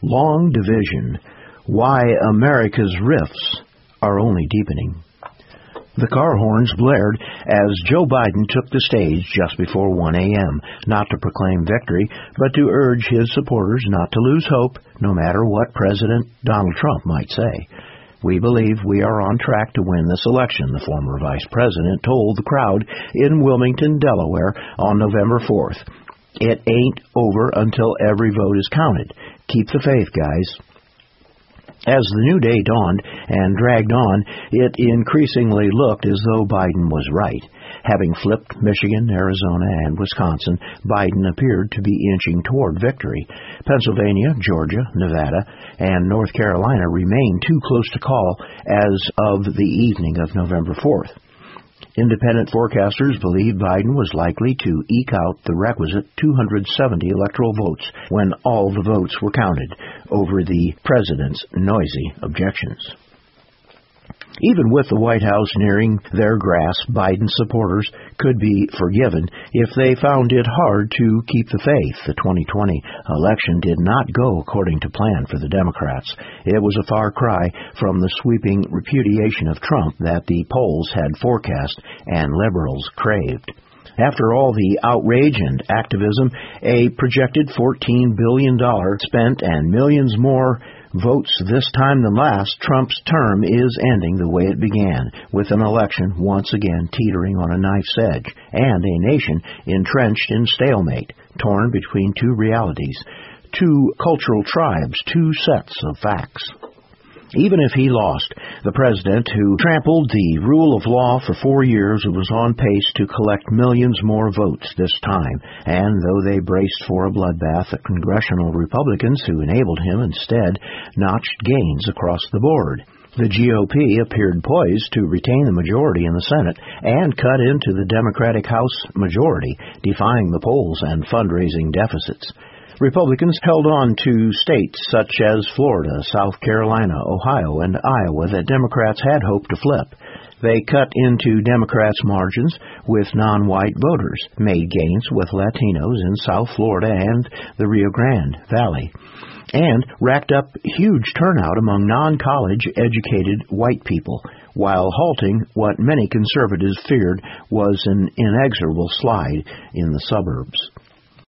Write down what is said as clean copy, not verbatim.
long division, why America's rifts are only deepening. The car horns blared as Joe Biden took the stage just before 1 a.m., not to proclaim victory, but to urge his supporters not to lose hope, no matter what President Donald Trump might say. We believe we are on track to win this election, the former vice president told the crowd in Wilmington, Delaware on November 4th. It ain't over until every vote is counted. Keep the faith, guys. As the new day dawned and dragged on, it increasingly looked as though Biden was right. Having flipped Michigan, Arizona, and Wisconsin, Biden appeared to be inching toward victory. Pennsylvania, Georgia, Nevada, and North Carolina remained too close to call as of the evening of November 4th. Independent forecasters believed Biden was likely to eke out the requisite 270 electoral votes when all the votes were counted over the president's noisy objections. Even with the White House nearing their grasp, Biden supporters could be forgiven if they found it hard to keep the faith. The 2020 election did not go according to plan for the Democrats. It was a far cry from the sweeping repudiation of Trump that the polls had forecast and liberals craved. After all the outrage and activism, a projected $14 billion spent and millions more votes this time than last, Trump's term is ending the way it began, with an election once again teetering on a knife's edge, and a nation entrenched in stalemate, torn between two realities, two cultural tribes, two sets of facts. Even if he lost, the president, who trampled the rule of law for 4 years, was on pace to collect millions more votes this time, and though they braced for a bloodbath, the congressional Republicans who enabled him instead notched gains across the board. The GOP appeared poised to retain the majority in the Senate and cut into the Democratic House majority, defying the polls and fundraising deficits. Republicans held on to states such as Florida, South Carolina, Ohio, and Iowa that Democrats had hoped to flip. They cut into Democrats' margins with non-white voters, made gains with Latinos in South Florida and the Rio Grande Valley, and racked up huge turnout among non-college educated white people, while halting what many conservatives feared was an inexorable slide in the suburbs.